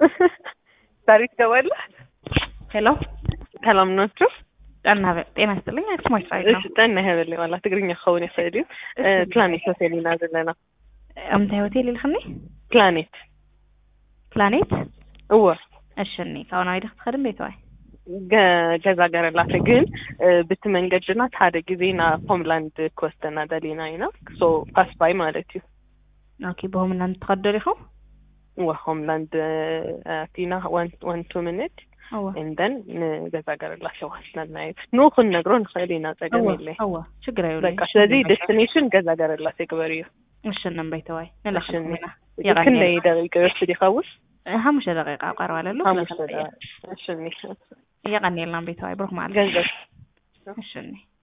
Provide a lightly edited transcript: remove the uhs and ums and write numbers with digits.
ታሪክ ደወለ ሄሎ ሰላም ናችሁ? ጤና ይስጥልኝ። አክስማች ሳይድ ነው። እሺ ጤና ይሄበል ዋላ ትግርኛ ኸውን ይፈይድ ፕላኔት ሆቴልና ዘለና አምታይ ሆቴል ልخني ፕላኔት እወ እሺኒ ካውና አይደል ተኸድም ቤተዋይ ገዛ ገረላተ ግን ብትመንገድና ታደ ጊዜና ሆምላንድ ኮስተና ዳሊናይና ሶ ፓስ ባይ ማለት እዩ ኦኬ በሆምላንድ ተኸደሪኹ وهوملاند أتينا 1-2 minutes and then ገዛ ገረላተ ዋስለና ነው ኩን ነግሮን ኸሊና ተገመለ አዋ ችግር አይውል በቃ ስለዚህ ዴስቲኔሽን ገዛ ገረላተ ግበሪዩ እሺንም ቤተዋይ ነላሽና يمكن دقيقة بس يخوف 5 دقيقة قرواله 5 دقيقة እሺ يغني لنا بيتواي بروح مع ገንዘብ እሺ